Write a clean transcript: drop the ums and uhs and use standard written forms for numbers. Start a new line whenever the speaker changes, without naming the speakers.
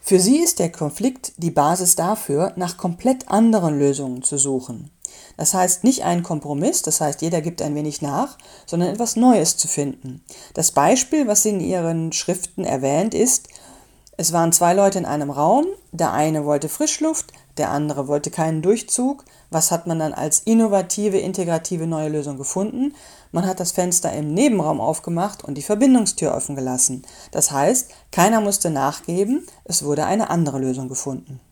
Für sie ist der Konflikt die Basis dafür, nach komplett anderen Lösungen zu suchen. Das heißt nicht einen Kompromiss, das heißt jeder gibt ein wenig nach, sondern etwas Neues zu finden. Das Beispiel, was sie in ihren Schriften erwähnt, ist: Es waren zwei Leute in einem Raum, der eine wollte Frischluft, der andere wollte keinen Durchzug. Was hat man dann als innovative, integrative neue Lösung gefunden? Man hat das Fenster im Nebenraum aufgemacht und die Verbindungstür offen gelassen. Das heißt, keiner musste nachgeben, es wurde eine andere Lösung gefunden.